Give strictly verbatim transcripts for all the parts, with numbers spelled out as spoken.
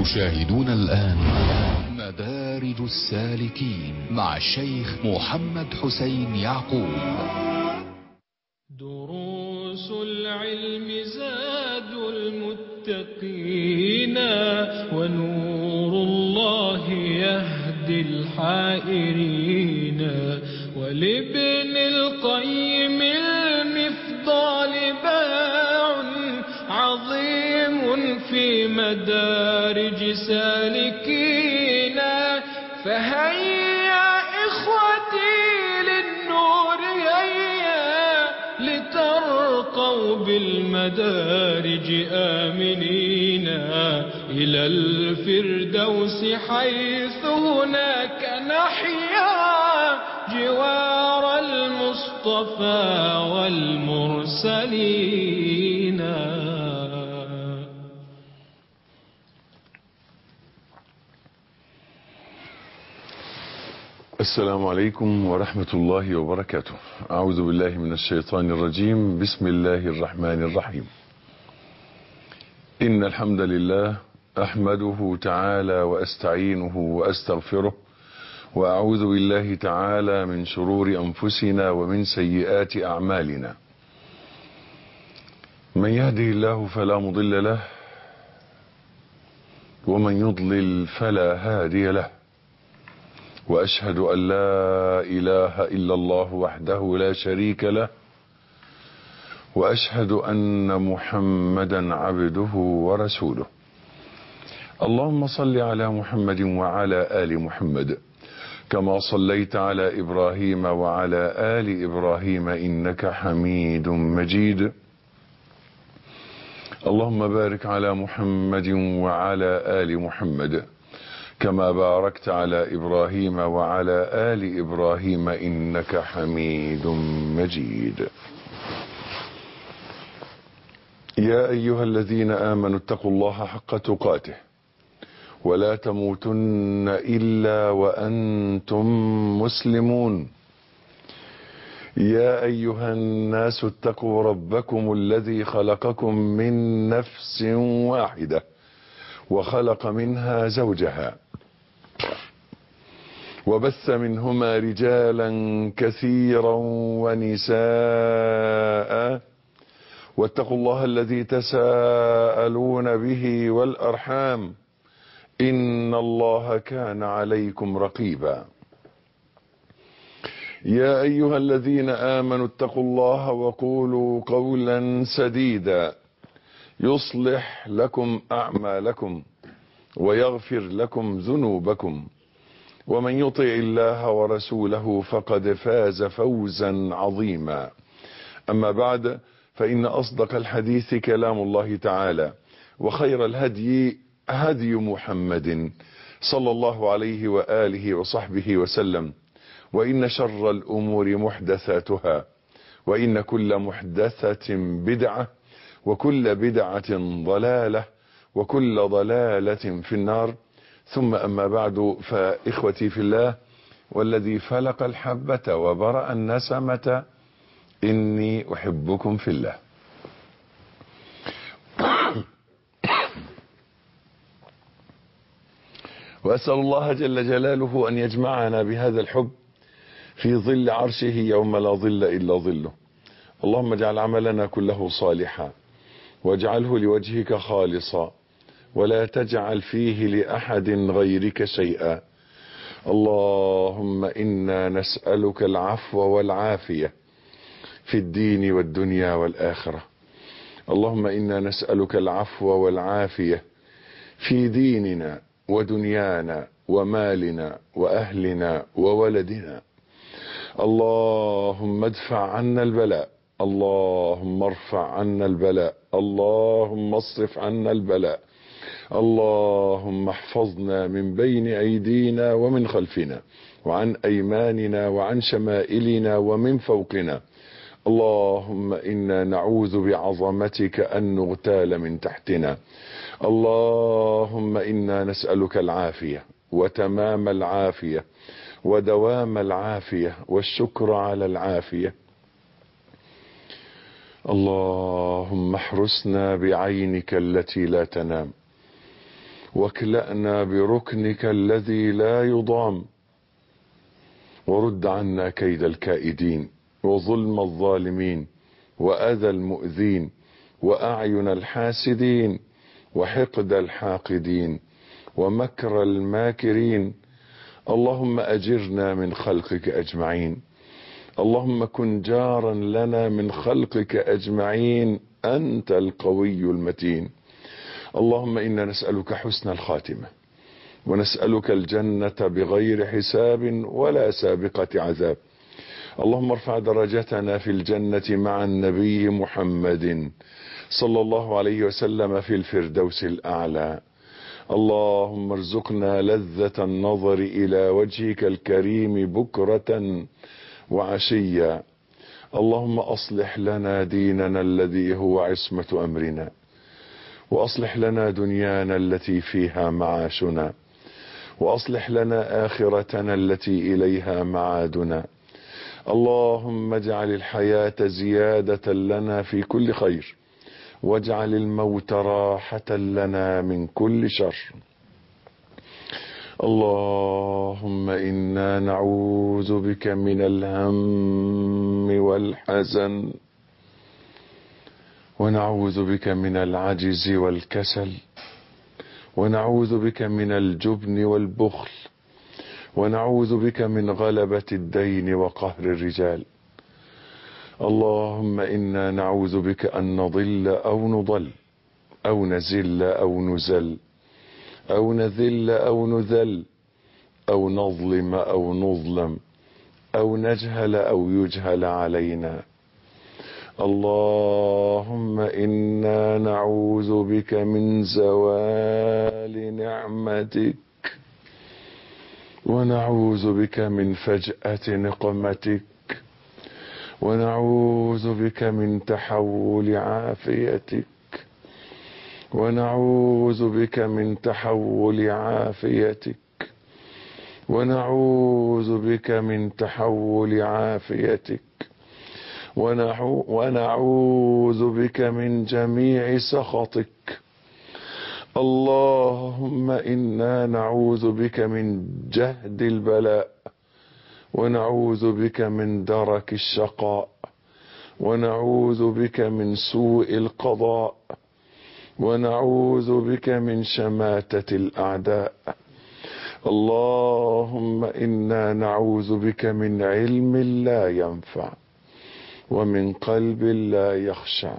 تشاهدون الآن مدارج السالكين مع الشيخ محمد حسين يعقوب. دروس العلم زاد المتقين، ونور الله يهدي الحائرين، ولابن القيم المفضال باع عظيم في مدارج سالكين. فهيا إخوتي للنور هيا، لترقوا بالمدارج آمنين إلى الفردوس، حيث هناك نحيا جوار المصطفى والمرسلين. السلام عليكم ورحمة الله وبركاته. أعوذ بالله من الشيطان الرجيم. بسم الله الرحمن الرحيم. إن الحمد لله أحمده تعالى وأستعينه وأستغفره، وأعوذ بالله تعالى من شرور أنفسنا ومن سيئات أعمالنا. من يهده الله فلا مضل له، ومن يضلل فلا هادي له، وأشهد أن لا إله إلا الله وحده لا شريك له، وأشهد أن محمدا عبده ورسوله. اللهم صل على محمد وعلى آل محمد كما صليت على إبراهيم وعلى آل إبراهيم إنك حميد مجيد. اللهم بارك على محمد وعلى آل محمد كما باركت على إبراهيم وعلى آل إبراهيم إنك حميد مجيد. يا أيها الذين آمنوا اتقوا الله حق تقاته، ولا تموتن إلا وأنتم مسلمون. يا أيها الناس اتقوا ربكم الذي خلقكم من نفس واحدة، وخلق منها زوجها، وبث منهما رجالا كثيرا ونساء، واتقوا الله الذي تساءلون به والأرحام، إن الله كان عليكم رقيبا. يا أيها الذين آمنوا اتقوا الله وقولوا قولا سديدا يصلح لكم أعمالكم ويغفر لكم ذنوبكم، ومن يطع الله ورسوله فقد فاز فوزا عظيما. أما بعد، فإن أصدق الحديث كلام الله تعالى، وخير الهدي هدي محمد صلى الله عليه وآله وصحبه وسلم، وإن شر الأمور محدثاتها، وإن كل محدثة بدعة، وكل بدعة ضلالة، وكل ضلالة في النار. ثم أما بعد، فإخوتي في الله، والذي فلق الحبة وبرأ النسمة، إني أحبكم في الله. وأسأل الله جل جلاله أن يجمعنا بهذا الحب في ظل عرشه يوم لا ظل إلا ظله. اللهم اجعل عملنا كله صالحا، واجعله لوجهك خالصا، ولا تجعل فيه لأحد غيرك شيئا. اللهم إنا نسألك العفو والعافية في الدين والدنيا والآخرة. اللهم إنا نسألك العفو والعافية في ديننا ودنيانا ومالنا وأهلنا وولدنا. اللهم ادفع عنا البلاء، اللهم ارفع عنا البلاء، اللهم اصرف عنا البلاء. اللهم احفظنا من بين أيدينا ومن خلفنا، وعن أيماننا وعن شمائلنا ومن فوقنا. اللهم إنا نعوذ بعظمتك أن نغتال من تحتنا. اللهم إنا نسألك العافية وتمام العافية ودوام العافية والشكر على العافية. اللهم احرسنا بعينك التي لا تنام، واكلأنا بركنك الذي لا يضام، ورد عنا كيد الكائدين وظلم الظالمين وأذى المؤذين وأعين الحاسدين وحقد الحاقدين ومكر الماكرين. اللهم أجرنا من خلقك أجمعين، اللهم كن جارا لنا من خلقك أجمعين، أنت القوي المتين. اللهم إنا نسألك حسن الخاتمة، ونسألك الجنة بغير حساب ولا سابقة عذاب. اللهم ارفع درجتنا في الجنة مع النبي محمد صلى الله عليه وسلم في الفردوس الأعلى. اللهم ارزقنا لذة النظر إلى وجهك الكريم بكرة وعشيا. اللهم أصلح لنا ديننا الذي هو عصمة أمرنا، وأصلح لنا دنيانا التي فيها معاشنا، وأصلح لنا آخرتنا التي إليها معادنا. اللهم اجعل الحياة زيادة لنا في كل خير، واجعل الموت راحة لنا من كل شر. اللهم إنا نعوذ بك من الهم والحزن، ونعوذ بك من العجز والكسل، ونعوذ بك من الجبن والبخل، ونعوذ بك من غلبة الدين وقهر الرجال. اللهم إنا نعوذ بك أن نضل أو نضل أو نزل أو نزل أو نذل أو نذل أو نظلم أو نظلم أو نجهل أو يجهل علينا. اللهم إنا نعوذ بك من زوال نعمتك، ونعوذ بك من فجأة نقمتك، ونعوذ بك من تحول عافيتك، ونعوذ بك من تحول عافيتك، ونعوذ بك من تحول عافيتك، ونعوذ بك من جميع سخطك. اللهم إنا نعوذ بك من جهد البلاء، ونعوذ بك من درك الشقاء، ونعوذ بك من سوء القضاء، ونعوذ بك من شماتة الأعداء. اللهم إنا نعوذ بك من علم لا ينفع، ومن قلب لا يخشع،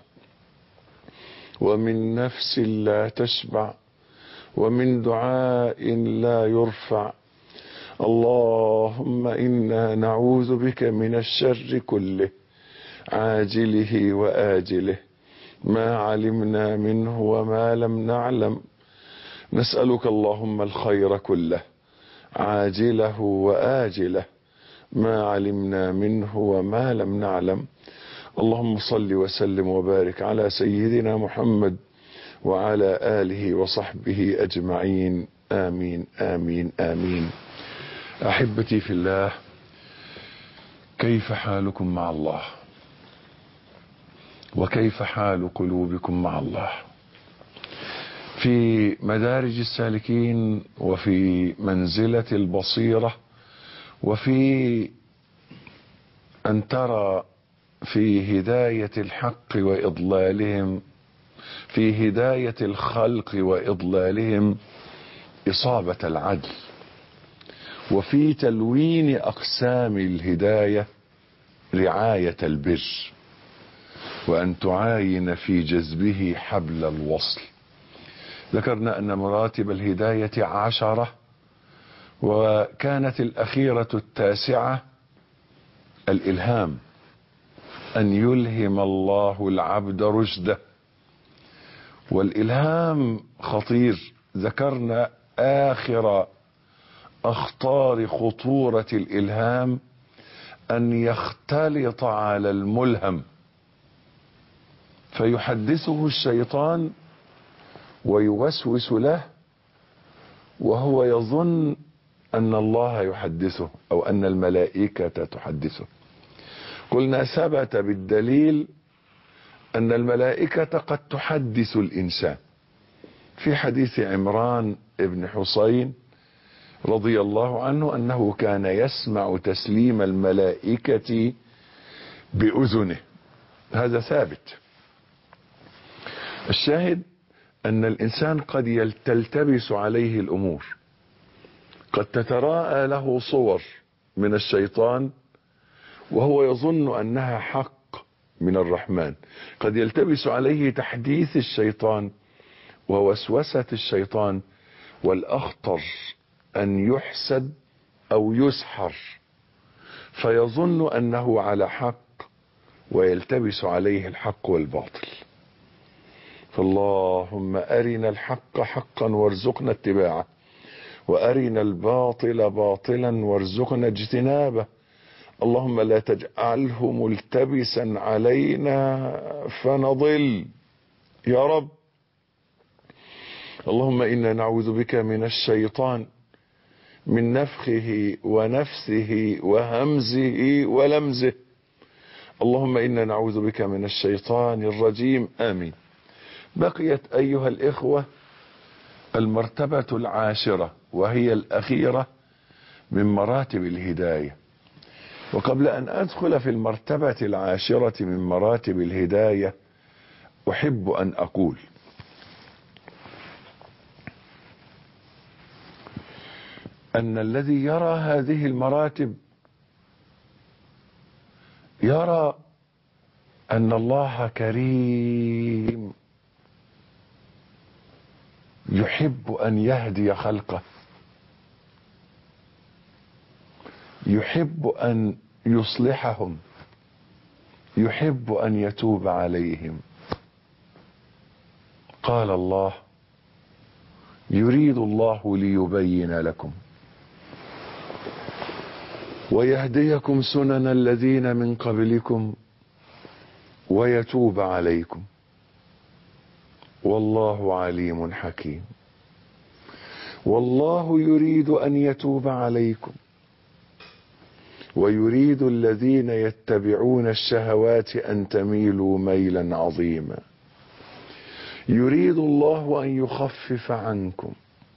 ومن نفس لا تشبع، ومن دعاء لا يرفع. اللهم إنا نعوذ بك من الشر كله عاجله وآجله، ما علمنا منه وما لم نعلم. نسألك اللهم الخير كله عاجله وآجله، ما علمنا منه وما لم نعلم. اللهم صل وسلم وبارك على سيدنا محمد وعلى آله وصحبه أجمعين. آمين آمين آمين. أحبتي في الله، كيف حالكم مع الله؟ وكيف حال قلوبكم مع الله؟ في مدارج السالكين، وفي منزلة البصيرة، وفي أن ترى في هداية الحق وإضلالهم، في هداية الخلق وإضلالهم إصابة العدل، وفي تلوين أقسام الهداية رعاية البر، وأن تعاين في جذبه حبل الوصل. ذكرنا أن مراتب الهداية عشرة، وكانت الأخيرة التاسعة الإلهام، أن يلهم الله العبد رشده. والإلهام خطير. ذكرنا آخر أخطار خطورة الإلهام أن يختلط على الملهم، فيحدثه الشيطان ويوسوس له وهو يظن أن الله يحدثه أو أن الملائكة تحدثه. قلنا ثبت بالدليل أن الملائكة قد تحدث الإنسان، في حديث عمران بن حسين رضي الله عنه أنه كان يسمع تسليم الملائكة بأذنه، هذا ثابت. الشاهد أن الإنسان قد تلتبس عليه الأمور، قد تتراءى له صور من الشيطان وهو يظن أنها حق من الرحمن، قد يلتبس عليه تحديث الشيطان ووسوسة الشيطان، والأخطر أن يحسد أو يسحر فيظن أنه على حق ويلتبس عليه الحق والباطل. فاللهم أرنا الحق حقا وارزقنا اتباعه، وأرنا الباطل باطلا وارزقنا اجتنابه. اللهم لا تجعله ملتبسا علينا فنضل يا رب. اللهم إنا نعوذ بك من الشيطان، من نفخه ونفثه وهمزه ولمزه. اللهم إنا نعوذ بك من الشيطان الرجيم. آمين. بقيت أيها الإخوة المرتبة العاشرة وهي الأخيرة من مراتب الهداية. وقبل أن أدخل في المرتبة العاشرة من مراتب الهداية أحب أن أقول أن الذي يرى هذه المراتب يرى أن الله كريم يحب أن يهدي خلقه، يحب أن يصلحهم، يحب أن يتوب عليهم. قال الله: يريد الله ليبين لكم ويهديكم سنن الذين من قبلكم ويتوب عليكم والله عليم حكيم. والله يريد أن يتوب عليكم ويريد الذين يتبعون الشهوات أن تميلوا ميلا عظيما. يريد الله أن يخفف عنكم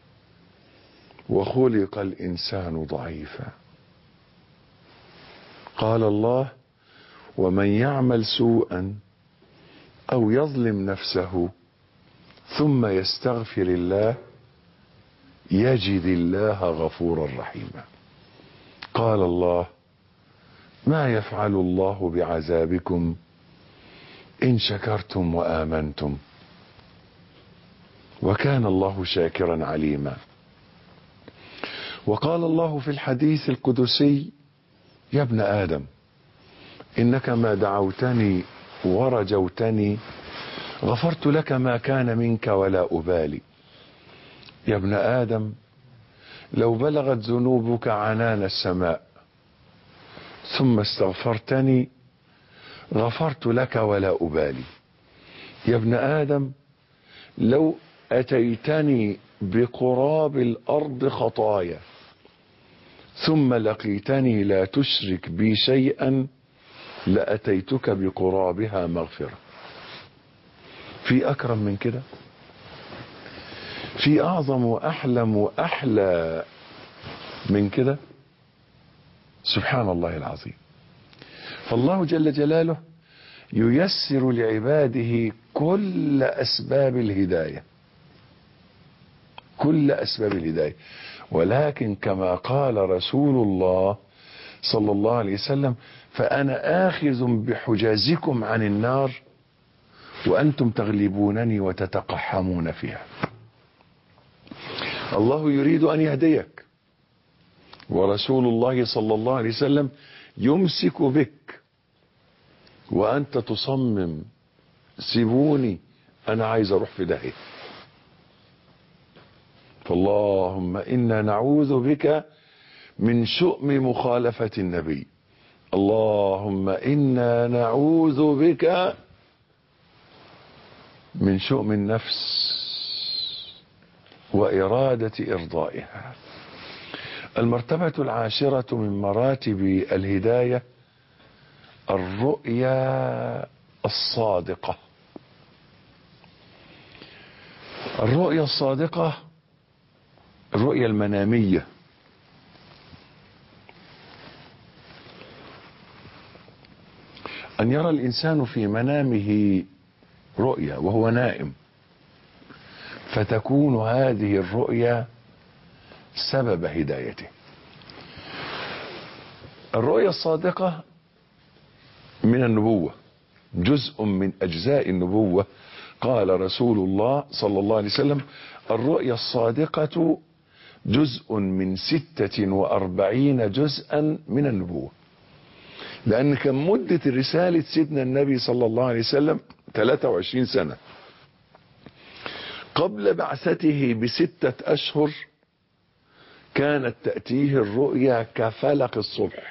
وخلق الإنسان ضعيفا. قال الله: ومن يعمل سوءا أو يظلم نفسه ثم يستغفر الله يجد الله غفورا رحيما. قال الله: ما يفعل الله بعذابكم إن شكرتم وآمنتم وكان الله شاكرا عليما. وقال الله في الحديث القدسي: يا ابن آدم إنك ما دعوتني ورجوتني غفرت لك ما كان منك ولا أبالي. يا ابن آدم لو بلغت ذنوبك عنان السماء ثم استغفرتني غفرت لك ولا أبالي. يا ابن آدم لو أتيتني بقراب الأرض خطايا ثم لقيتني لا تشرك بي شيئا لأتيتك بقرابها مغفرة. في أكرم من كده؟ في أعظم وأحلم وأحلى من كده؟ سبحان الله العظيم. فالله جل جلاله ييسر لعباده كل أسباب الهداية، كل أسباب الهداية. ولكن كما قال رسول الله صلى الله عليه وسلم: فأنا آخذ بحجازكم عن النار وأنتم تغلبونني وتتقحمون فيها. الله يريد أن يهديك، ورسول الله صلى الله عليه وسلم يمسك بك وأنت تصمم: سيبوني أنا عايز أروح في داهية. فاللهم إنا نعوذ بك من شؤم مخالفة النبي. اللهم إنا نعوذ بك من شؤم النفس وإرادة إرضائها. المرتبة العاشرة من مراتب الهداية الرؤيا الصادقة. الرؤيا الصادقة الرؤيا المنامية. أن يرى الإنسان في منامه رؤيا وهو نائم، فتكون هذه الرؤيا سبب هدايته. الرؤيا الصادقة من النبوة، جزء من أجزاء النبوة. قال رسول الله صلى الله عليه وسلم: الرؤيا الصادقة جزء من ستة وأربعين جزءا من النبوة. لأن كان مدة رسالة سيدنا النبي صلى الله عليه وسلم ثلاثة وعشرين سنة. قبل بعثته بستة أشهر كانت تأتيه الرؤيا كفلق الصبح.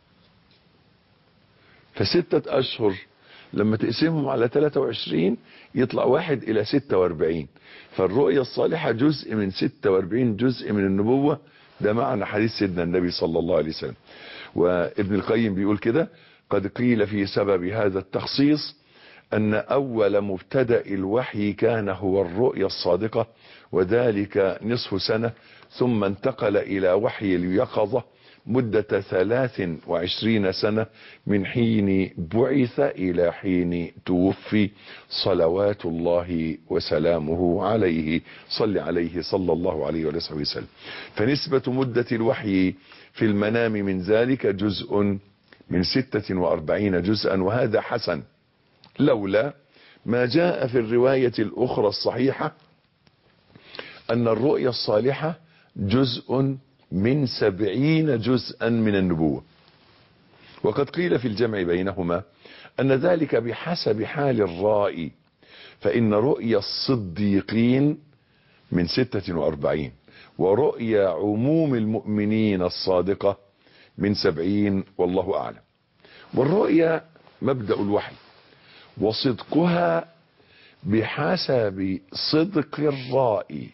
فستة أشهر لما تقسمهم على ثلاثة وعشرين يطلع واحد إلى ستة وأربعين. فالرؤيا الصالحة جزء من ستة وأربعين جزء من النبوة. ده معنى حديث سيدنا النبي صلى الله عليه وسلم. وابن القيم بيقول كده: قد قيل في سبب هذا التخصيص أن أول مبتدأ الوحي كان هو الرؤيا الصادقة، وذلك نصف سنة، ثم انتقل إلى وحي اليقظة مدة ثلاث وعشرين سنة من حين بعث إلى حين توفي، صلوات الله وسلامه عليه. صل عليه صلى الله عليه وسلم. فنسبة مدة الوحي في المنام من ذلك جزء من ستة وأربعين جزءا، وهذا حسن، لولا ما جاء في الرواية الأخرى الصحيحة أن الرؤيا الصالحة جزء من سبعين جزءا من النبوة. وقد قيل في الجمع بينهما أن ذلك بحسب حال الرائي، فإن رؤيا الصديقين من ستة وأربعين، ورؤيا عموم المؤمنين الصادقة من سبعين، والله أعلم. والرؤيا مبدأ الوحي، وصدقها بحسب صدق الرائي.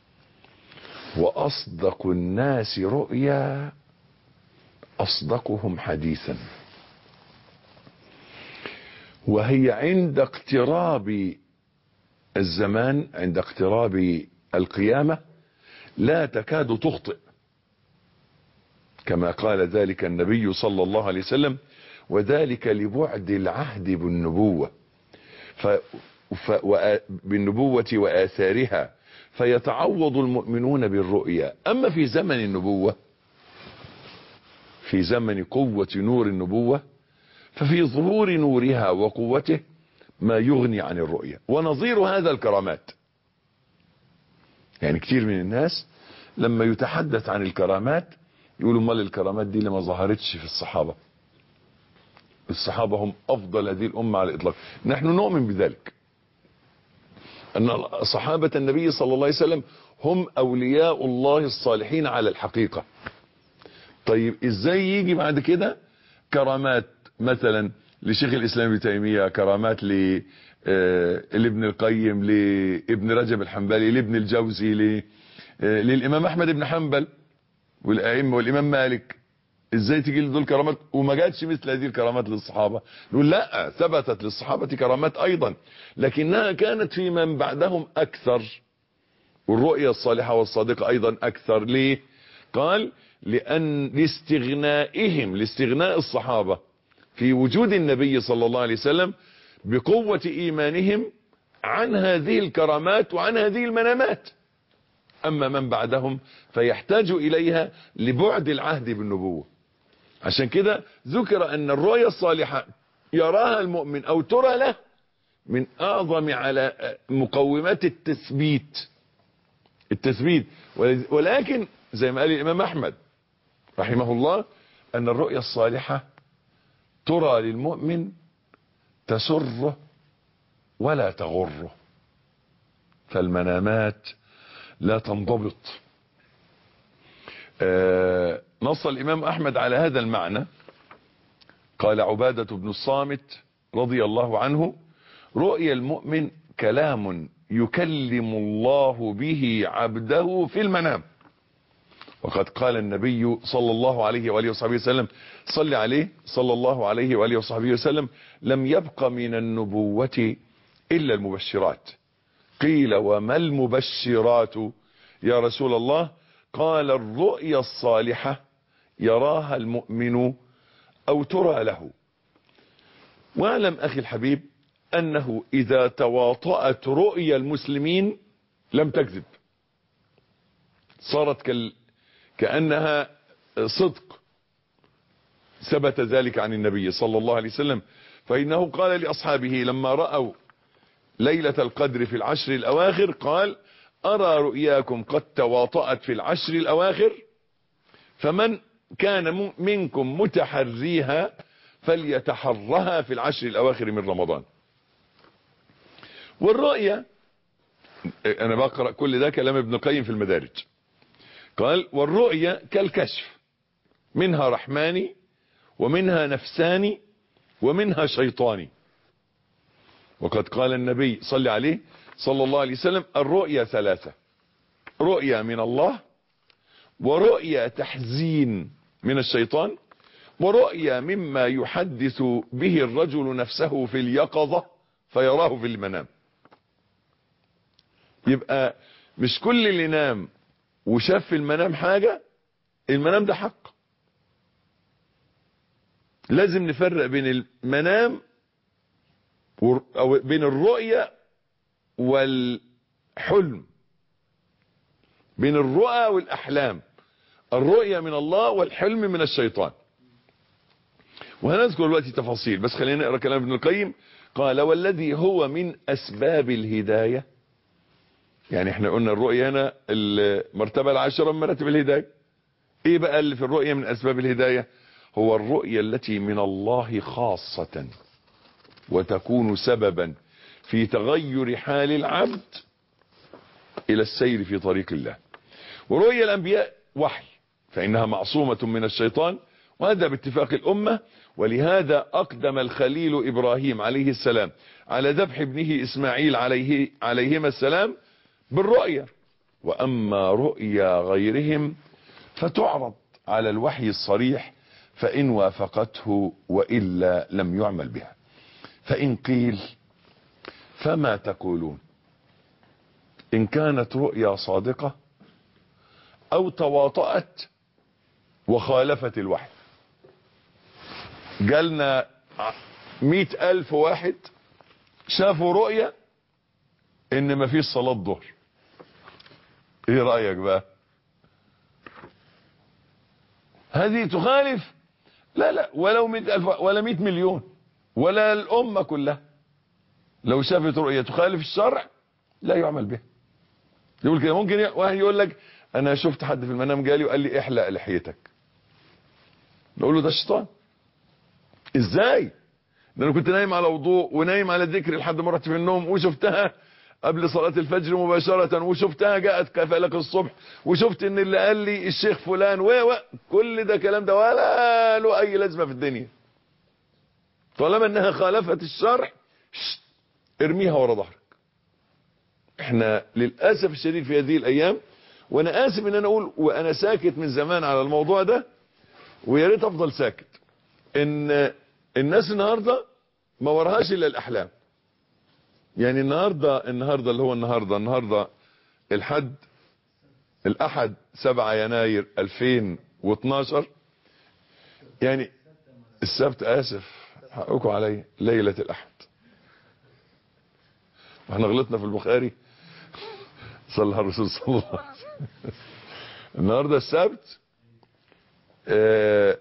وأصدق الناس رؤيا أصدقهم حديثا، وهي عند اقتراب الزمان، عند اقتراب القيامة لا تكاد تخطئ، كما قال ذلك النبي صلى الله عليه وسلم: وذلك لبعد العهد بالنبوة ف... ف... و... بالنبوة وآثارها، فيتعوض المؤمنون بالرؤيا. أما في زمن النبوة، في زمن قوة نور النبوة، ففي ظهور نورها وقوته ما يغني عن الرؤيا. ونظير هذا الكرامات. يعني كتير من الناس لما يتحدث عن الكرامات يقولوا: مال الكرامات دي اللي ما ظهرتش في الصحابة. الصحابة هم أفضل هذه الأمة على الإطلاق. نحن نؤمن بذلك، أن صحابة النبي صلى الله عليه وسلم هم أولياء الله الصالحين على الحقيقة. طيب إزاي يجي بعد كده كرامات مثلا لشيخ الإسلام ابن تيمية، كرامات ل لابن القيم، لابن رجب الحنبلي، لابن الجوزي، للإمام أحمد بن حنبل والأئمة والإمام مالك؟ ازاي تجي لدول كرامات وما جاتش مثل هذه الكرامات للصحابة؟ نقول لا، ثبتت للصحابة كرامات ايضا، لكنها كانت في من بعدهم اكثر، والرؤيا الصالحة والصادقة ايضا اكثر. ليه؟ قال: لان لاستغنائهم، لاستغناء الصحابة في وجود النبي صلى الله عليه وسلم بقوة ايمانهم عن هذه الكرامات وعن هذه المنامات. اما من بعدهم فيحتاج اليها لبعد العهد بالنبوة. عشان كده ذكر ان الرؤيا الصالحة يراها المؤمن او ترى له من اعظم على مقومات التثبيت التثبيت ولكن زي ما قال الامام احمد رحمه الله ان الرؤيا الصالحة ترى للمؤمن تسره ولا تغره، فالمنامات لا تنضبط. آه نص الامام احمد على هذا المعنى. قال عبادة بن الصامت رضي الله عنه: رؤيا المؤمن كلام يكلم الله به عبده في المنام. وقد قال النبي صلى الله عليه وآله وصحبه وسلم، صل عليه صلى الله عليه وآله وصحبه وسلم: لم يبق من النبوة إلا المبشرات، قيل وما المبشرات يا رسول الله؟ قال الرؤيا الصالحة يراها المؤمن أو ترى له. واعلم أخي الحبيب أنه إذا تواطأت رؤيا المسلمين لم تكذب، صارت كال... كأنها صدق. ثبت ذلك عن النبي صلى الله عليه وسلم، فإنه قال لأصحابه لما رأوا ليلة القدر في العشر الأواخر قال أرى رؤياكم قد تواطأت في العشر الأواخر، فمن كان منكم متحريها فليتحرها في العشر الأواخر من رمضان. والرؤيا، أنا بقرأ كل ده كلام ابن القيم في المدارج، قال والرؤيا كالكشف، منها رحماني ومنها نفساني ومنها شيطاني. وقد قال النبي صلى عليه صلى الله عليه وسلم الرؤيا ثلاثة: رؤيا من الله، ورؤيا تحزين من الشيطان، ورؤيا مما يحدث به الرجل نفسه في اليقظة فيراه في المنام. يبقى مش كل اللي نام وشاف في المنام حاجة المنام ده حق. لازم نفرق بين المنام او بين الرؤيا والحلم، بين الرؤى والاحلام. الرؤيا من الله والحلم من الشيطان. وهنذكر دلوقتي تفاصيل، بس خلينا نقرا كلام ابن القيم. قال والذي هو من اسباب الهدايه، يعني احنا قلنا الرؤيا هنا المرتبه العاشره من مراتب الهدايه. ايه بقى اللي في الرؤيا من اسباب الهدايه؟ هو الرؤيا التي من الله خاصه وتكون سببا في تغير حال العبد الى السير في طريق الله. ورؤيا الانبياء وحي فانها معصومه من الشيطان، وهذا باتفاق الامه. ولهذا اقدم الخليل ابراهيم عليه السلام على ذبح ابنه اسماعيل عليه عليهما السلام بالرؤيا. واما رؤيا غيرهم فتعرض على الوحي الصريح فان وافقته والا لم يعمل بها. فان قيل فما تقولون ان كانت رؤيا صادقة او تواطأت وخالفت الوحي؟ جالنا مئة الف واحد شافوا رؤيا ان مفيش صلاة ظهر، ايه رأيك بقى؟ هذه تخالف، لا لا ولو مئة الف ولا مئة مليون ولا الامة كلها لو شافت رؤيا تخالف الشرع لا يعمل بها. يقول كده، ممكن واحد يقول لك انا شفت حد في المنام جالي وقال لي احلق لحيتك، نقول له ده الشيطان. ازاي؟ ده انا كنت نايم على وضوء ونايم على ذكر لحد ما رحت في النوم وشفتها قبل صلاة الفجر مباشرة، وشفتها جاءت كفالك الصبح، وشفت ان اللي قال لي الشيخ فلان و كل ده كلام ده ولا له اي لازمة في الدنيا. طالما انها خالفت الشرع ارميها ورا ظهرك. احنا للأسف الشديد في هذه الايام، وانا اسف ان انا اقول وانا ساكت من زمان على الموضوع ده ويا ريت افضل ساكت، ان الناس النهارده ما وراهاش الا الاحلام. يعني النهارده النهارده اللي هو النهارده النهارده الحد الاحد سبعة يناير ألفين واثناشر، يعني السبت، اسف حقكم علي، ليلة الاحد. احنا غلطنا في البخاري صلى على الرسول صلى الله عليه وسلم. النهارده السبت. اه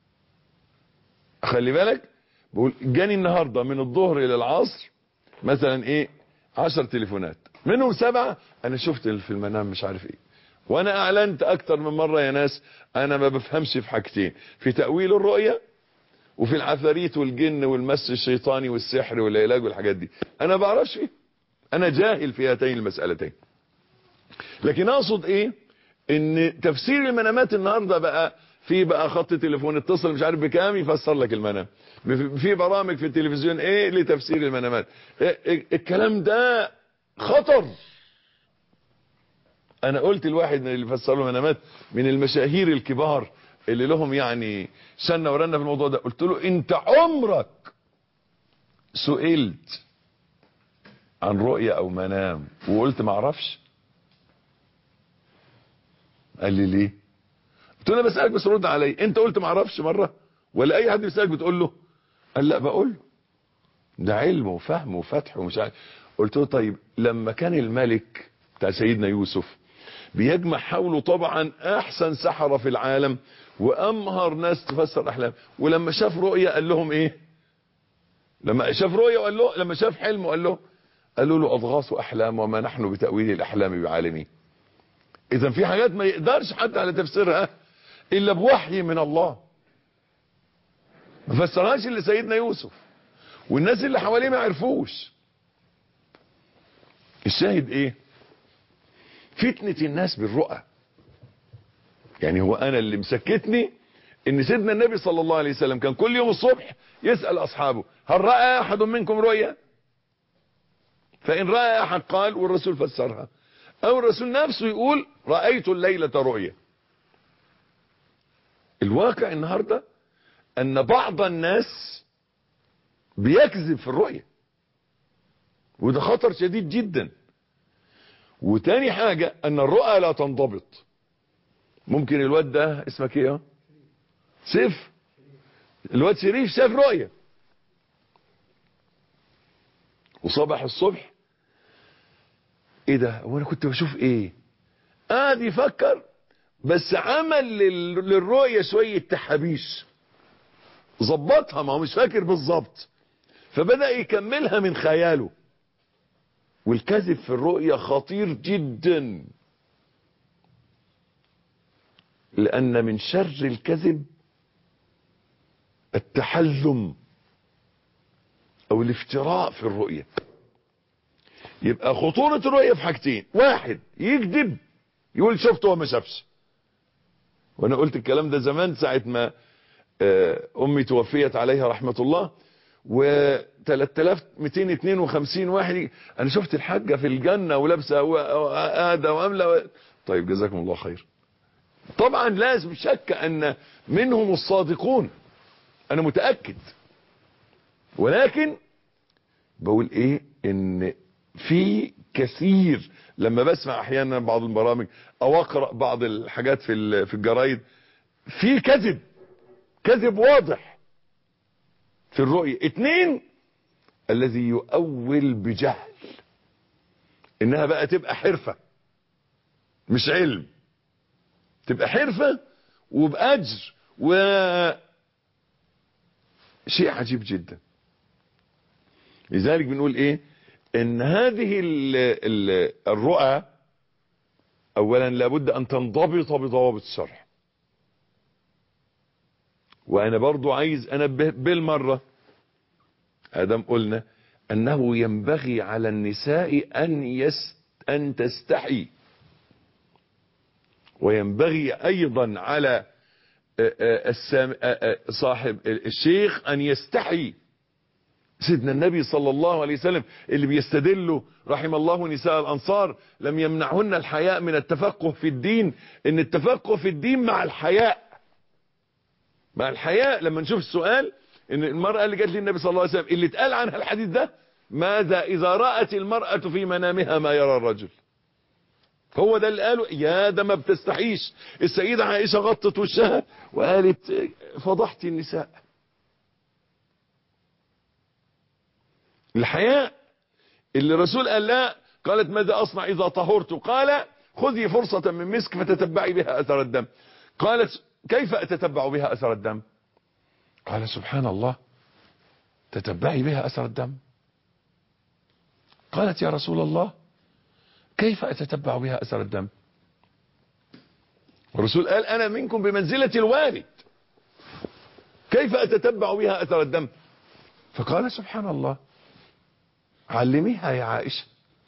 خلي بالك، بقول جاني النهارده من الظهر الى العصر مثلا ايه عشر تليفونات، منهم سبعة انا شفت في المنام مش عارف ايه. وانا اعلنت اكتر من مرة يا ناس انا ما بفهمش في حاجتين، في تأويل الرؤية وفي العفاريت والجن والمس الشيطاني والسحر والعلاج والحاجات دي، انا ما بعرفش فيه، انا جاهل في هاتين المسألتين. لكن اقصد ايه، ان تفسير المنامات النهارده بقى في بقى خط تليفون اتصل مش عارف بكام يفسر لك المنام، في برامج في التلفزيون ايه لتفسير المنامات. إيه الكلام ده خطر. انا قلت الواحد من اللي فسروا المنامات من المشاهير الكبار اللي لهم يعني سنة ورنة في الموضوع ده، قلت له انت عمرك سئلت عن رؤية او منام وقلت ما اعرفش؟ قال لي ليه؟ قلت له انا بسألك بس رد علي، انت قلت ما اعرفش مرة ولا اي حد بيسألك بتقول له؟ قال لا بقول له، ده علم وفهم وفتح ومش عارف. قلت له طيب لما كان الملك بتاع سيدنا يوسف بيجمع حوله طبعا احسن سحرة في العالم وامهر ناس تفسر احلام، ولما شاف رؤية قال لهم ايه؟ لما شاف رؤية وقال له، لما شاف حلم وقال له، قالوا له اضغاث احلام وما نحن بتأويل الاحلام بعالمين. اذا في حاجات ما يقدرش حد على تفسيرها الا بوحي من الله، ما فسرهاش الا سيدنا يوسف والناس اللي حواليه ما عرفوش. الشاهد ايه؟ فتنة الناس بالرؤى. يعني هو انا اللي مسكتني ان سيدنا النبي صلى الله عليه وسلم كان كل يوم الصبح يسأل اصحابه هل رأى احد منكم رؤيا؟ فان رأى احد قال والرسول فسرها، او الرسول نفسه يقول رأيت الليلة رؤيا. الواقع النهاردة ان بعض الناس بيكذب في الرؤية، وده خطر شديد جدا. وتاني حاجة ان الرؤى لا تنضبط. ممكن الواد ده اسمك ايه؟ سيف. الواد شريف شاف رؤية وصبح الصبح ايه ده وانا كنت بشوف ايه؟ قاعد يفكر بس عمل للرؤية شوية تحابيش ظبطها، ما هو مش فاكر بالظبط، فبدأ يكملها من خياله. والكذب في الرؤية خطير جدا، لأن من شر الكذب التحلم أو الافتراء في الرؤية. يبقى خطورة الرؤية في حاجتين: واحد يكذب يقول شفته وما شافش، وانا قلت الكلام ده زمان ساعة ما امي توفيت عليها رحمة الله، و ثلاثة آلاف ومئتين واثنين وخمسين واحد انا شفت الحاجة في الجنة ولابسة قاعدة واملة. طيب جزاكم الله خير. طبعا لازم شك ان منهم الصادقون، انا متأكد، ولكن بقول ايه ان في كثير لما بسمع احيانا بعض البرامج او اقرأ بعض الحاجات في في الجرايد في كذب، كذب واضح في الرؤية. اتنين، الذي يؤول بجهل، انها بقى تبقى حرفة مش علم، تبقى حرفة وبأجر و شيء عجيب جدا. لذلك بنقول ايه؟ ان هذه ال ال الرؤى اولا لابد ان تنضبط بضوابط الشرع. وانا برضو عايز انبه بالمرة، ادم قلنا انه ينبغي على النساء ان يست ان تستحي، وينبغي ايضا على صاحب الشيخ ان يستحي. سيدنا النبي صلى الله عليه وسلم اللي بيستدلوا رحم الله نساء الانصار لم يمنعهن الحياء من التفقه في الدين، ان التفقه في الدين مع الحياء، مع الحياء. لما نشوف السؤال ان المرأة اللي جات للنبي صلى الله عليه وسلم اللي اتقال عنها الحديث ده: ماذا اذا رأت المرأة في منامها ما يرى الرجل؟ هو ده اللي قالوا يا ده ما بتستحيش. السيدة عائشة غطت وشها وقالت فضحت النساء. الحياء اللي الرسول قال لا، قالت ماذا اصنع اذا طهرت؟ قال خذي فرصة من مسك فتتبعي بها اثر الدم. قالت كيف اتتبع بها اثر الدم؟ قال سبحان الله، تتبعي بها اثر الدم؟ قالت يا رسول الله كيف اتتبع بها اثر الدم؟ الرسول قال انا منكم بمنزلة الوالد، كيف اتتبع بها اثر الدم؟ فقال سبحان الله علميها يا عائشة.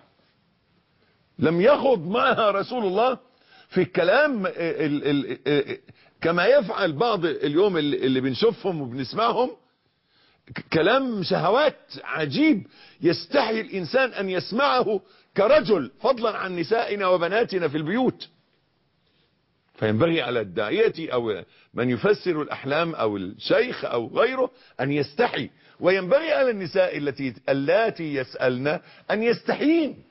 لم يخض معها رسول الله في الكلام ال ال ال كما يفعل بعض اليوم اللي بنشوفهم وبنسمعهم، كلام شهوات عجيب يستحي الإنسان أن يسمعه كرجل، فضلا عن نسائنا وبناتنا في البيوت. فينبغي على الداعية أو من يفسر الأحلام أو الشيخ أو غيره أن يستحي، وينبغي على النساء التي اللاتي يسألن أن يستحين،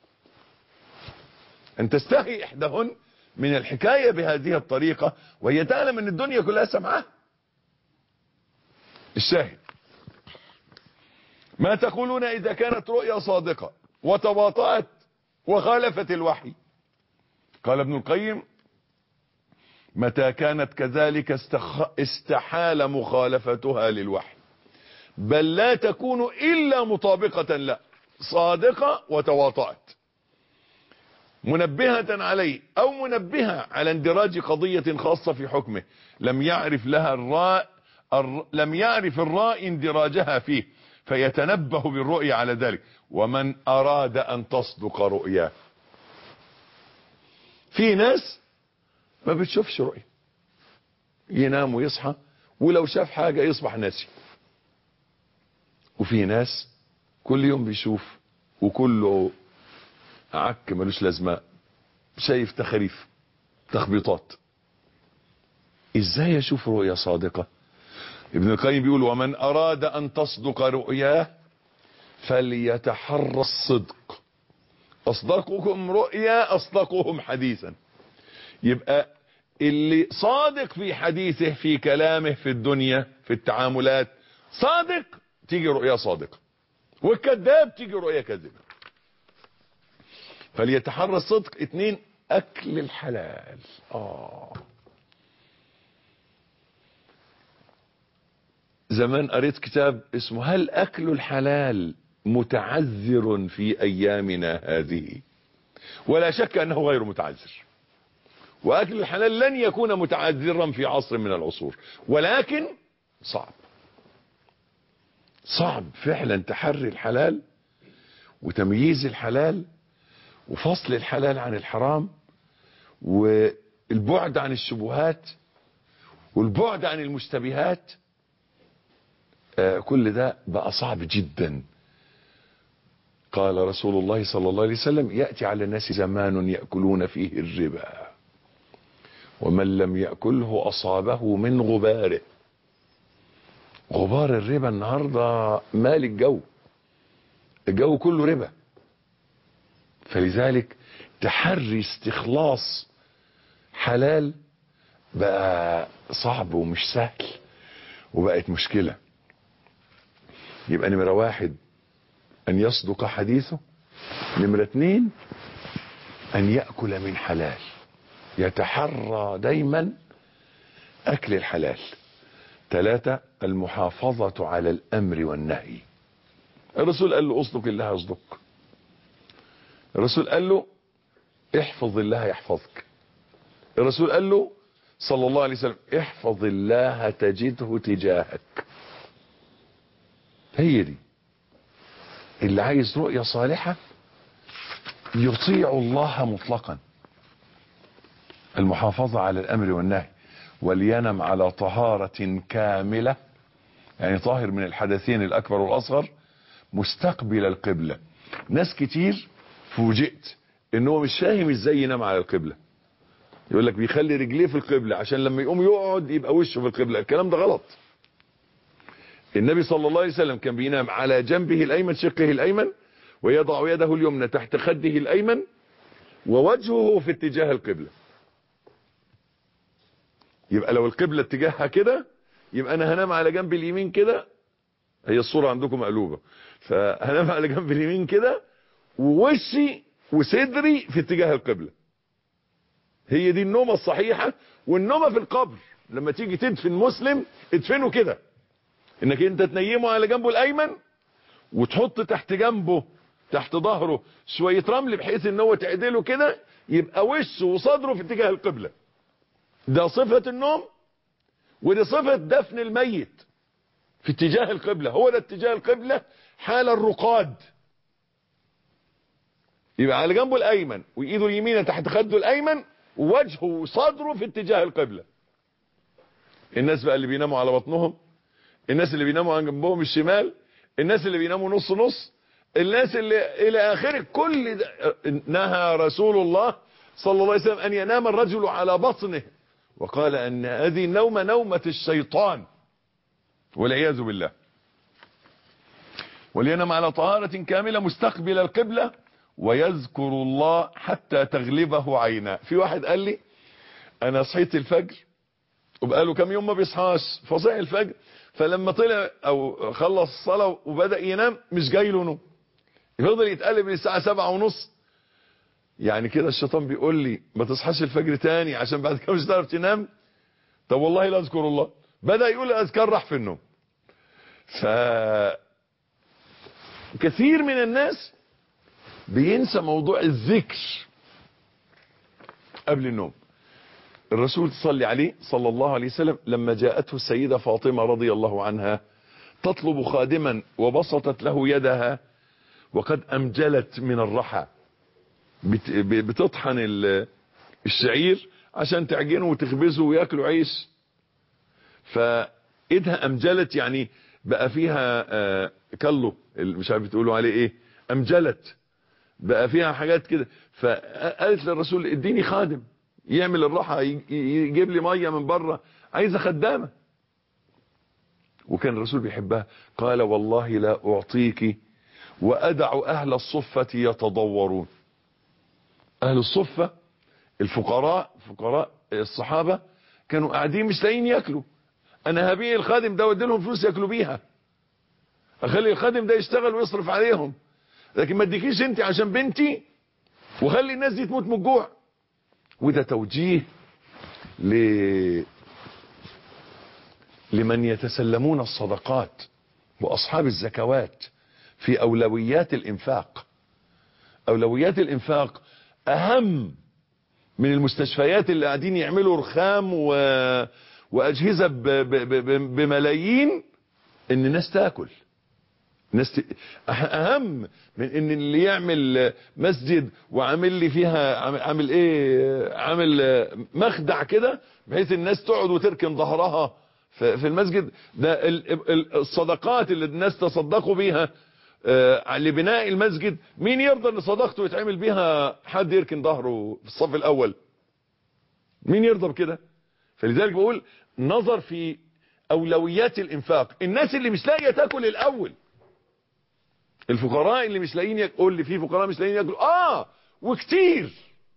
أن تستحي إحداهن من الحكاية بهذه الطريقة وهي تعلم أن الدنيا كلها سمعها. الشاهد: ما تقولون إذا كانت رؤيا صادقة وتواطأت وخالفت الوحي؟ قال ابن القيم: متى كانت كذلك استخ... استحال مخالفتها للوحي، بل لا تكون إلا مطابقة له، صادقة وتواطأت، منبهة عليه أو منبهة على اندراج قضية خاصة في حكمه، لم يعرف لها الراء الر... لم يعرف الراء اندراجها فيه فيتنبه بالرؤية على ذلك. ومن أراد أن تصدق رؤياه، في ناس ما بتشوفش رؤية، ينام ويصحى ولو شاف حاجة يصبح ناسي، وفي ناس كل يوم بيشوف وكله عك ملوش لازمة، شايف تخريف تخبيطات. ازاي يشوف رؤية صادقة؟ ابن القيم بيقول: ومن أراد أن تصدق رؤياه فليتحرى الصدق، أصدقكم رؤيا أصدقهم حديثا. يبقى اللي صادق في حديثه في كلامه في الدنيا في التعاملات صادق تيجي رؤيا صادقة، والكذاب تيجي رؤيا كاذبة. فليتحرى الصدق. اتنين: أكل الحلال. آه زمان قريت كتاب اسمه هل أكل الحلال متعذر في أيامنا هذه؟ ولا شك أنه غير متعذر، وأكل الحلال لن يكون متعذرا في عصر من العصور، ولكن صعب صعب فعلا تحري الحلال وتمييز الحلال وفصل الحلال عن الحرام والبعد عن الشبهات والبعد عن المشتبهات. آه كل ده بقى صعب جدا. قال رسول الله صلى الله عليه وسلم: يأتي على الناس زمان يأكلون فيه الربا ومن لم يأكله أصابه من غباره. غبار الربا النهاردة مال الجو، الجو كله ربا. فلذلك تحري استخلاص حلال بقى صعب ومش سهل وبقت مشكلة. يبقى نمرة واحد أن يصدق حديثه. نمرة اتنين أن يأكل من حلال، يتحرى دايما أكل الحلال. ثلاثة: المحافظة على الأمر والنهي. الرسول قال له: أصدق الله يصدق. الرسول قال له: احفظ الله يحفظك. الرسول قال له صلى الله عليه وسلم: احفظ الله تجده تجاهك. هي دي اللي عايز رؤية صالحة يطيع الله مطلقا. المحافظة على الأمر والنهي، ولينم على طهارة كاملة، يعني طاهر من الحدثين الأكبر والأصغر، مستقبل القبلة. ناس كتير فوجئت انه مش فاهم ازاي ينام على القبلة. يقول لك بيخلي رجليه في القبلة عشان لما يقوم يقعد يبقى وشه في القبلة. الكلام ده غلط. النبي صلى الله عليه وسلم كان بينام على جنبه الأيمن، شقه الأيمن، ويضع يده اليمنى تحت خده الأيمن ووجهه في اتجاه القبلة. يبقى لو القبلة اتجاهها كده يبقى انا هنام على جنب اليمين كده. هي الصورة عندكم مقلوبة. فهنام على جنب اليمين كده ووشي وصدري في اتجاه القبلة. هي دي النومة الصحيحة. والنومة في القبر لما تيجي تدفن مسلم ادفنه كده، انك انت تنيمه على جنبه الايمن وتحط تحت جنبه تحت ظهره شوية رمل بحيث ان هو تعدله كده يبقى وشه وصدره في اتجاه القبلة. ده صفة النوم، ودي صفة دفن الميت في اتجاه القبلة. هو ده اتجاه القبلة حال الرقاد. يبقى على جنبه الايمن وايده اليمينة تحت خده الايمن ووجهه وصدره في اتجاه القبلة. الناس بقى اللي بيناموا على بطنهم، الناس اللي بيناموا عن جنبهم الشمال، الناس اللي بيناموا نص نص، الناس اللي الى اخره، كل ده نهى رسول الله صلى الله عليه وسلم أن ينام الرجل على بطنه، وقال أن هذه النومة نومة الشيطان والعياذ بالله. ولينام على طهارة كاملة مستقبل القبلة ويذكر الله حتى تغلبه عيناه. في واحد قال لي أنا صحيت الفجر وبقاله كم يوم ما بيصحاش، فصحي الفجر، فلما طلع أو خلص الصلاة وبدأ ينام مش جاي له نوم، يفضل يتقلب للساعة سبعة ونص. يعني كده الشيطان بيقول لي ما تصحاش الفجر تاني عشان بعد كده مش هتعرف تنام. طب والله لا اذكر الله، بدأ يقول اذكار راح في النوم. ف كثير من الناس بينسى موضوع الذكر قبل النوم. الرسول صلى عليه صلى الله عليه وسلم لما جاءته السيدة فاطمة رضي الله عنها تطلب خادما وبسطت له يدها وقد أمجلت من الرحى، بتطحن الشعير عشان تعجنه وتخبزه وياكلوا عيش، فايدها أمجلت يعني بقى فيها كله مش عارف بتقولوا عليه ايه، أمجلت بقى فيها حاجات كده. فقالت للرسول اديني خادم يعمل الراحة يجيب لي مية من بره، عايزة خدامة. وكان الرسول بيحبها، قال والله لا أعطيك وأدع أهل الصفة يتضورون. أهل الصفة الفقراء، فقراء الصحابة كانوا قاعدين مش لاقيين ياكلوا، أنا هبيع الخادم ده وادي لهم فلوس ياكلوا بيها، أخلي الخادم ده يشتغل ويصرف عليهم، لكن ما اديكيش انت عشان بنتي وخلي الناس دي تموت من الجوع. وده توجيه ل... لمن يتسلمون الصدقات وأصحاب الزكوات في أولويات الإنفاق. أولويات الإنفاق أهم من المستشفيات اللي قاعدين يعملوا رخام و... وأجهزة ب... ب... ب... بملايين إن الناس تاكل. ناس ت... اهم من ان اللي يعمل مسجد وعامل لي فيها عامل ايه، عامل مخدع كده بحيث الناس تقعد وتركن ظهرها في المسجد. ده الصدقات اللي الناس تصدقوا بيها لبناء المسجد، مين يرضى ان صدقته يتعمل بيها حد يركن ظهره في الصف الاول؟ مين يرضى بكده؟ فلذلك بقول نظر في اولويات الانفاق. الناس اللي مش لاقيه تاكل الاول، الفقراء اللي مش لاقيين ياكلوا، اللي فيه فقراء مش لاقيين ياكلوا، اه وكتير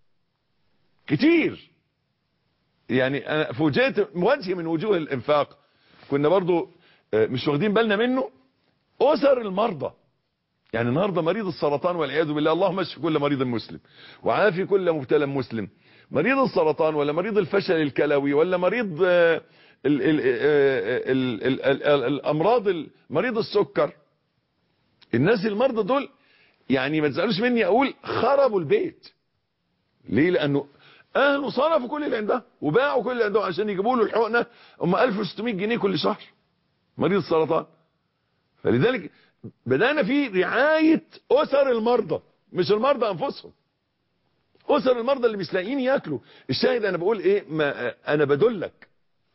كتير. يعني انا فوجئت وجه من وجوه الانفاق كنا برضو مش واخدين بالنا منه، اسر المرضى. يعني النهارده مريض السرطان والعياذ بالله، اللهم اشف كل مريض مسلم وعافي كل مبتلى مسلم. مريض السرطان ولا مريض الفشل الكلوي ولا مريض ال ال ال ال ال الامراض، مريض السكر، الناس المرضى دول يعني ما تزعلوش مني اقول خربوا البيت. ليه؟ لانه اهله صرفوا كل اللي عندهم وباعوا كل اللي عندهم عشان يجيبوا له الحقنه هم ألف وستمية جنيه كل شهر مريض السرطان. فلذلك بدانا في رعايه اسر المرضى، مش المرضى انفسهم، اسر المرضى اللي مش لاقيين ياكلوا. الشاهد انا بقول ايه، ما انا بدلك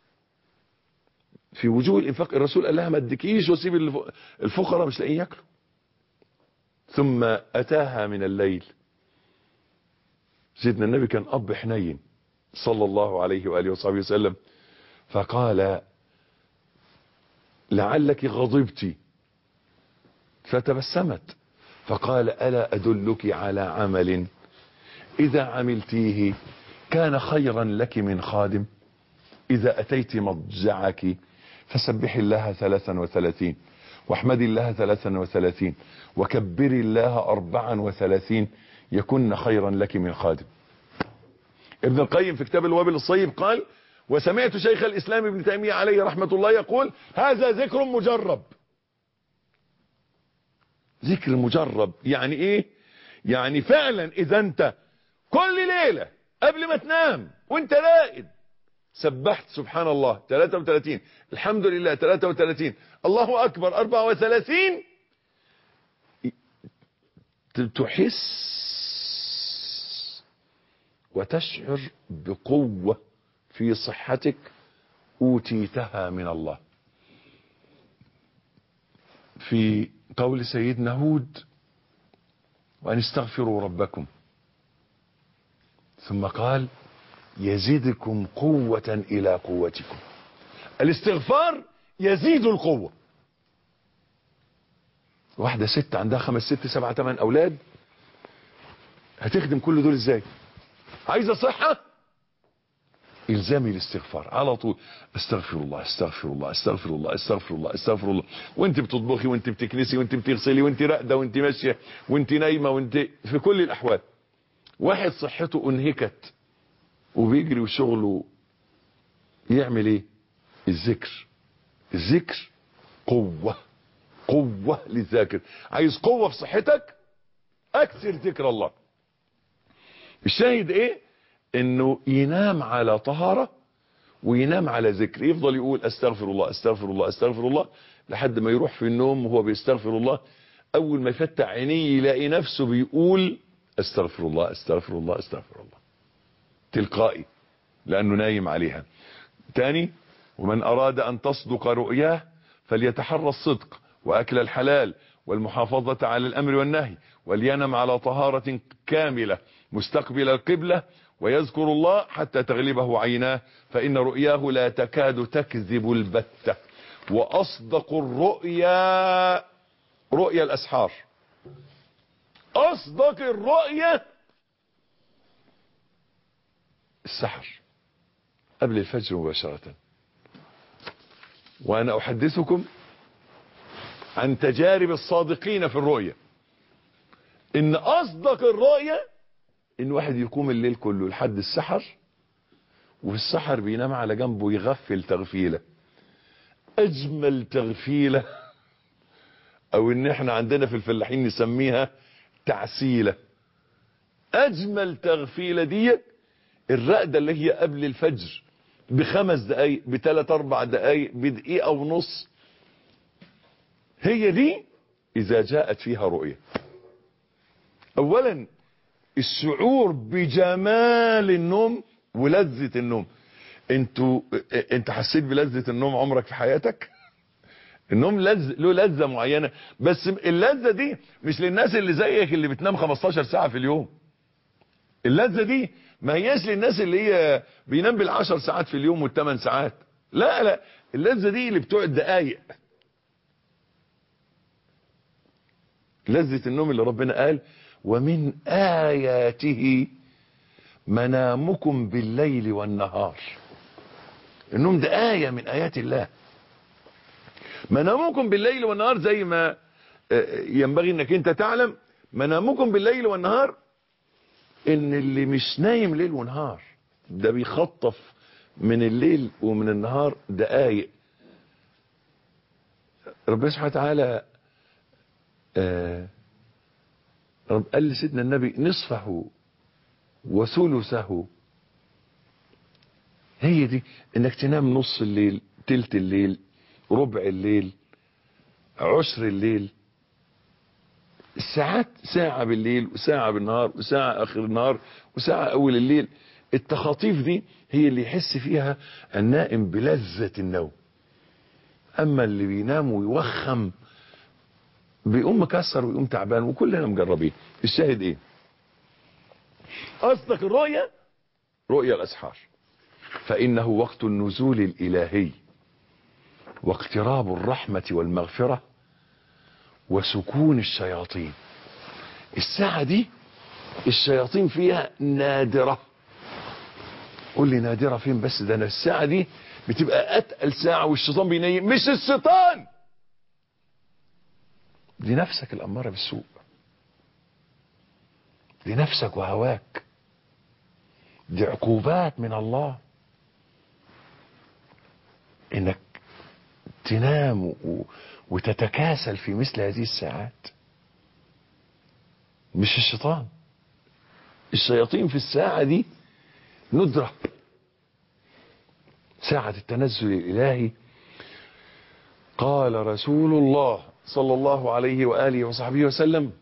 في وجوه الانفاق. الرسول قال لها ما اديكيش وسيب الفقراء مش لاقيين ياكلوا. ثم أتاها من الليل. سيدنا النبي كان أب حنين صلى الله عليه وآله وصحبه وسلم، فقال لعلك غضبت، فتبسمت فقال ألا أدلك على عمل إذا عملتيه كان خيرا لك من خادم؟ إذا أتيت مضجعك فسبح الله ثلاثا وثلاثين واحمد الله ثلاثا وثلاثين وكبر الله أربعا وثلاثين يكن خيرا لك من خادم. ابن القيم في كتاب الوابل الصيب قال وسمعت شيخ الإسلام ابن تيمية عليه رحمة الله يقول هذا ذكر مجرب. ذكر مجرب يعني ايه؟ يعني فعلا اذا انت كل ليلة قبل ما تنام وانت راقد سبحت سبحان الله ثلاثة وثلاثين، الحمد لله ثلاثة وثلاثين، الله أكبر أربعة وثلاثين، تحس وتشعر بقوة في صحتك أوتيتها من الله. في قول سيدنا هود وأن استغفروا ربكم ثم قال يزيدكم قوة إلى قوتكم. الاستغفار يزيد القوة. واحدة ست عندها خمس ست سبعة ثمان أولاد، هتخدم كل دول ازاي؟ عايزة صحة، الزامي الاستغفار على طول. استغفر الله استغفر الله استغفر الله استغفر الله استغفر الله، وانت بتطبخي وانت بتكنسي وانت بتغسلي وانت راقده وانت ماشيه وانت نايمه وانت في كل الاحوال. واحد صحته انهكت وبيجري وشغله، يعمل ايه؟ الذكر. الذكر قوه، قوه للذاكر. عايز قوه في صحتك، اكثر ذكر الله. الشاهد ايه؟ انه ينام على طهارة وينام على ذكر، يفضل يقول استغفر الله استغفر الله استغفر الله لحد ما يروح في النوم وهو بيستغفر الله. اول ما يفتح عينيه يلاقي نفسه بيقول استغفر الله استغفر الله استغفر الله تلقائي، لانه نايم عليها. تاني، ومن اراد ان تصدق رؤياه فليتحرى الصدق واكل الحلال والمحافظة على الامر والنهي، ولينم على طهارة كاملة مستقبل القبلة، ويذكر الله حتى تغلبه عيناه، فإن رؤياه لا تكاد تكذب البتة. وأصدق الرؤيا رؤيا الأسحار. أصدق الرؤيا السحر قبل الفجر مباشرة. وأنا أحدثكم عن تجارب الصادقين في الرؤيا، إن أصدق الرؤيا ان واحد يقوم الليل كله لحد السحر، وفي السحر بينام على جنبه يغفل تغفيله. اجمل تغفيله، او ان احنا عندنا في الفلاحين نسميها تعسيله. اجمل تغفيله دي الرقده اللي هي قبل الفجر بخمس دقايق بثلاث اربع دقايق بدقيقه ونص، هي دي اذا جاءت فيها رؤيه. اولا الشعور بجمال النوم ولذة النوم. انتوا انت حسيت بلذة النوم عمرك في حياتك؟ النوم لذ له لذة معينة، بس اللذة دي مش للناس اللي زيك اللي بتنام خمستاشر ساعة في اليوم. اللذة دي ما هياش للناس اللي هي بينام بالعشر ساعات في اليوم والثمان ساعات. لا لا، اللذة دي اللي بتوع الدقايق. لذة النوم اللي ربنا قال ومن آياته منامكم بالليل والنهار. النوم ده آية من آيات الله. منامكم بالليل والنهار، زي ما ينبغي انك انت تعلم منامكم بالليل والنهار، ان اللي مش نايم ليل ونهار ده بيخطف من الليل ومن النهار دقايق. ربنا سبحانه وتعالى آه رب قال لسيدنا النبي نصفه وثلثه. هي دي انك تنام نص الليل، تلت الليل، ربع الليل، عشر الليل. الساعات ساعة بالليل وساعة بالنهار وساعة اخر النهار وساعة اول الليل. التخاطيف دي هي اللي يحس فيها النائم بلذة النوم. اما اللي بينام ويوخم بيقوم مكسر ويقوم تعبان، وكلنا مجربين. الشاهد ايه؟ اصدق الرؤيا رؤيا الاسحار، فانه وقت النزول الالهي واقتراب الرحمة والمغفرة وسكون الشياطين. الساعة دي الشياطين فيها نادرة. قول لي نادرة فين بس؟ ده انا الساعة دي بتبقى اتقل ساعة والشيطان بينيم. مش الشيطان، دي نفسك الأمارة بالسوء، دي نفسك وهواك، دي عقوبات من الله انك تنام وتتكاسل في مثل هذه الساعات. مش الشيطان. الشياطين في الساعة دي ندرة. ساعة التنزل الإلهي. قال رسول الله صلى الله عليه وآله وصحبه وسلم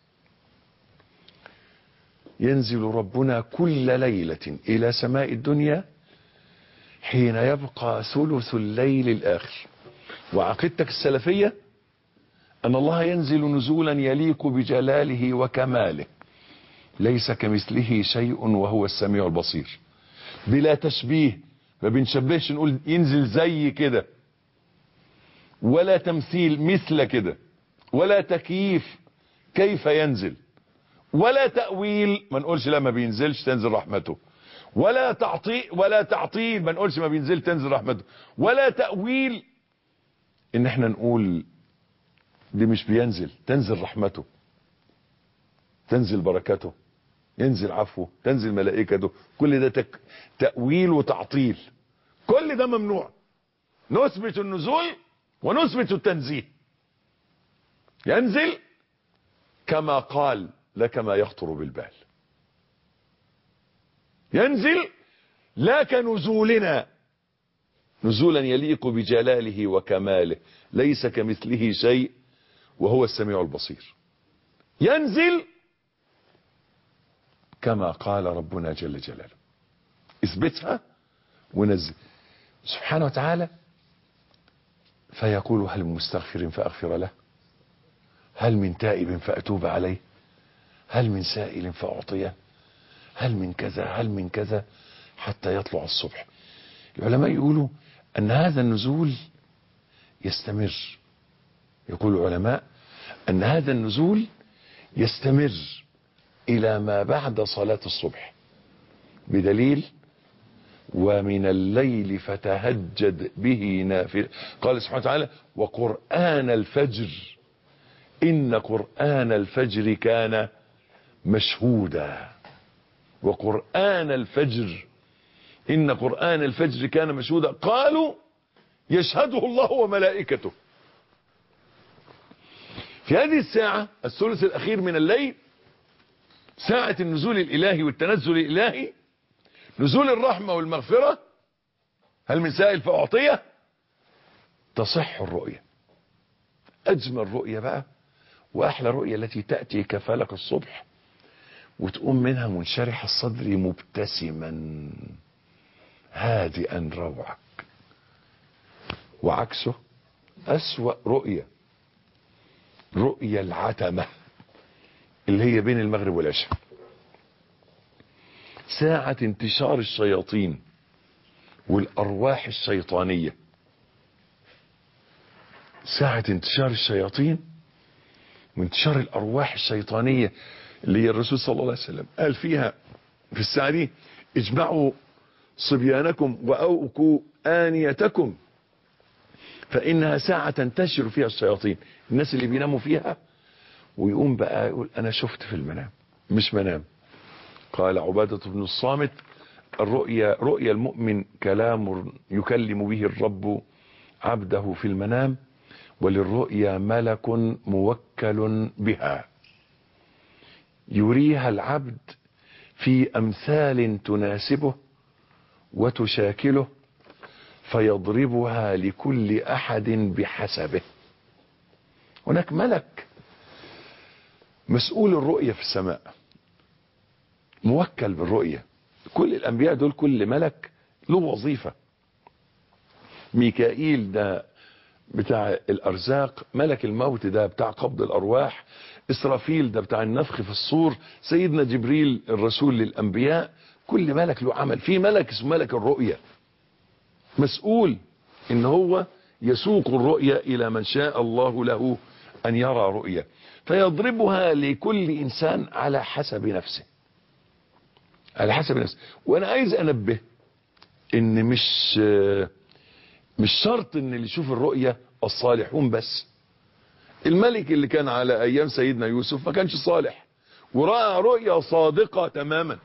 ينزل ربنا كل ليلة إلى سماء الدنيا حين يبقى ثلث الليل الآخر. وعقيدتك السلفية أن الله ينزل نزولا يليق بجلاله وكماله، ليس كمثله شيء وهو السميع البصير. بلا تشبيه، ما بنشبهش نقول ينزل زي كده، ولا تمثيل مثل كده، ولا تكييف كيف ينزل، ولا تأويل ما نقولش لا ما بينزلش تنزل رحمته، ولا تعطيل ولا تعطيل ما نقولش ما بينزل تنزل رحمته، ولا تأويل ان احنا نقول دي مش بينزل تنزل رحمته، تنزل بركته، ينزل عفوه، تنزل ملائكته. كل ده تك... تأويل وتعطيل، كل ده ممنوع. نثبت النزول ونثبت التنزيه. ينزل كما قال لا كما يخطر بالبال. ينزل لا كنزولنا، نزولا يليق بجلاله وكماله، ليس كمثله شيء وهو السميع البصير. ينزل كما قال ربنا جل جلاله. اثبتها ونزل سبحانه وتعالى. فيقول هل من مستغفر فأغفر له، هل من تائب فأتوب عليه، هل من سائل فأعطيه، هل من كذا هل من كذا، حتى يطلع الصبح. العلماء يقولوا أن هذا النزول يستمر. يقول العلماء أن هذا النزول يستمر إلى ما بعد صلاة الصبح، بدليل ومن الليل فتهجد به نافلة. قال سبحانه وتعالى وقرآن الفجر إن قرآن الفجر كان مشهودا. وقرآن الفجر إن قرآن الفجر كان مشهودا. قالوا يشهده الله وملائكته. في هذه الساعة الثلث الأخير من الليل، ساعة النزول الإلهي والتنزل الإلهي، نزول الرحمة والمغفرة، هل من سائل فأعطيه، تصح الرؤية. أجمل رؤية بقى وأحلى رؤية التي تأتي كفلق الصبح، وتقوم منها منشرح الصدر مبتسما هادئا روعك. وعكسه أسوأ رؤية، رؤية العتمة اللي هي بين المغرب والعشاء، ساعة انتشار الشياطين والأرواح الشيطانية. ساعة انتشار الشياطين وانتشار الأرواح الشيطانية اللي هي الرسول صلى الله عليه وسلم قال فيها في الساعة دي اجمعوا صبيانكم وأوكوا آنيتكم فإنها ساعة تنتشر فيها الشياطين. الناس اللي بيناموا فيها ويقوم بقى يقول أنا شفت في المنام، مش منام. قال عبادة بن الصامت الرؤيا رؤيا المؤمن كلام يكلم به الرب عبده في المنام، وللرؤيا ملك موكل بها يريها العبد في أمثال تناسبه وتشاكله فيضربها لكل أحد بحسبه. هناك ملك مسؤول الرؤية في السماء، موكل بالرؤية. كل الأنبياء دول كل ملك له وظيفة. ميكائيل ده بتاع الأرزاق، ملك الموت ده بتاع قبض الأرواح، إسرافيل ده بتاع النفخ في الصور، سيدنا جبريل الرسول للأنبياء. كل ملك له عمل. في ملك اسمه ملك الرؤية، مسؤول إن هو يسوق الرؤية إلى من شاء الله له أن يرى رؤية، فيضربها لكل إنسان على حسب نفسه، على حسب نفسه. وأنا عايز أنبه إن مش مش شرط إن اللي يشوف الرؤية الصالحون بس. الملك اللي كان على أيام سيدنا يوسف ما كانش صالح ورأى رؤية صادقة تماما،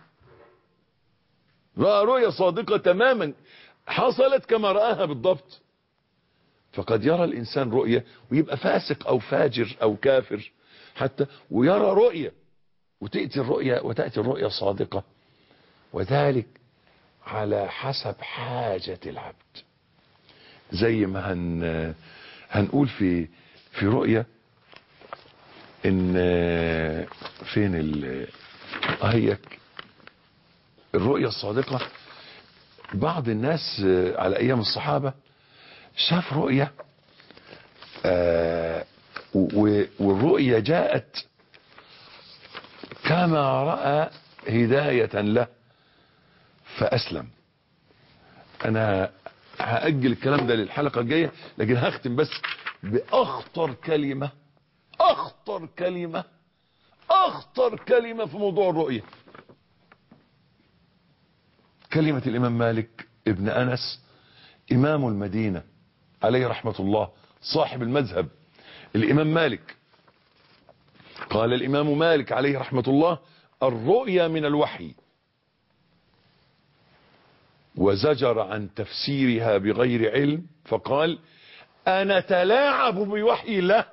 رأى رؤية صادقة تماما حصلت كما رآها بالضبط. فقد يرى الإنسان رؤية ويبقى فاسق أو فاجر أو كافر حتى، ويرى رؤية وتأتي الرؤية وتأتي الرؤية صادقة، وذلك على حسب حاجة العبد. زي ما هن هنقول في في رؤية ان فين ال هيك الرؤية الصادقة. بعض الناس على ايام الصحابة شاف رؤية آه والرؤية جاءت كما رأى هداية له فأسلم. أنا هأجل الكلام ده للحلقة الجاية، لكن هختم بس بأخطر كلمة أخطر كلمة أخطر كلمة في موضوع الرؤية، كلمة الإمام مالك ابن أنس إمام المدينة عليه رحمة الله، صاحب المذهب. الإمام مالك قال الإمام مالك عليه رحمة الله: الرؤيا من الوحي، وزجر عن تفسيرها بغير علم فقال: أنا تلاعب بوحي الله.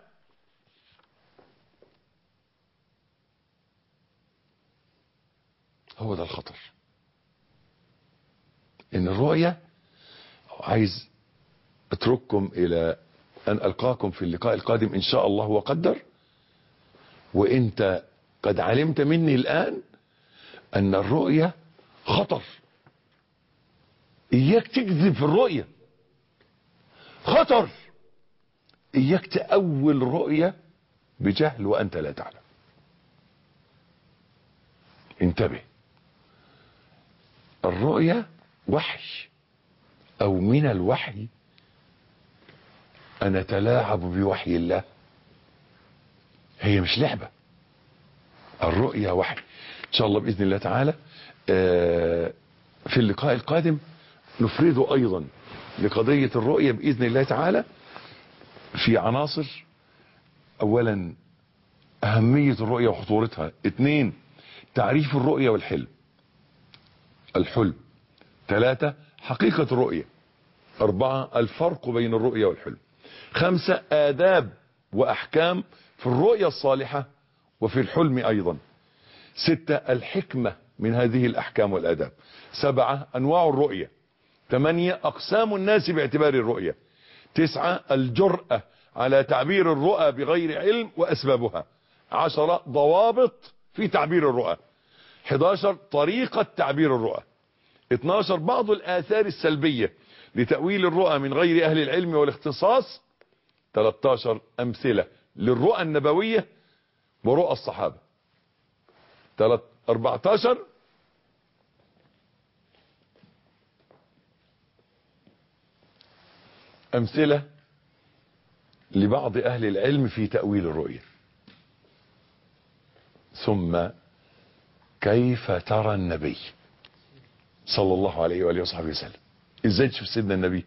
هو ده الخطر، إن الرؤيا. عايز اترككم إلى أن ألقاكم في اللقاء القادم إن شاء الله وقدر، وإنت قد علمت مني الآن أن الرؤيا خطر. إياك تكذب في الرؤيا، خطر. إياك تأول رؤيا بجهل وأنت لا تعلم. انتبه، الرؤيا وحي أو من الوحي. أنا تلاعب بوحي الله، هي مش لعبة. الرؤيا وحي. إن شاء الله بإذن الله تعالى في اللقاء القادم نفرده أيضا لقضية الرؤيا بإذن الله تعالى في عناصر. أولا أهمية الرؤيا وخطورتها. اثنين تعريف الرؤيا والحلم الحلم. ثلاثة حقيقة الرؤيا. أربعة الفرق بين الرؤيا والحلم. خمسة آداب وأحكام في الرؤيا الصالحة وفي الحلم أيضا. ستة الحكمة من هذه الأحكام والآداب. سبعة أنواع الرؤيا. ثمانية أقسام الناس باعتبار الرؤيا. تسعة الجرأة على تعبير الرؤى بغير علم وأسبابها. عشرة ضوابط في تعبير الرؤى. حداشر طريقة تعبير الرؤى. اثناشر بعض الآثار السلبية لتأويل الرؤى من غير أهل العلم والاختصاص. ثلاثة عشر أمثلة للرؤى النبوية ورؤى الصحابة. أربعة عشر أمثلة لبعض أهل العلم في تأويل الرؤية. ثم كيف ترى النبي صلى الله عليه وآله وصحبه وسلم، ازاي تشوف سيدنا النبي.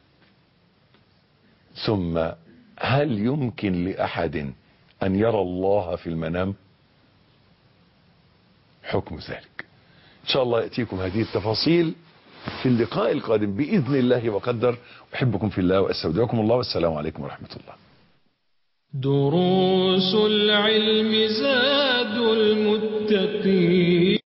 ثم هل يمكن لأحد أن يرى الله في المنام؟ حكم ذلك إن شاء الله يأتيكم هذه التفاصيل في اللقاء القادم بإذن الله وقدر. أحبكم في الله وأستودعكم الله، والسلام عليكم ورحمة الله. دروس العلم زاد المتقين.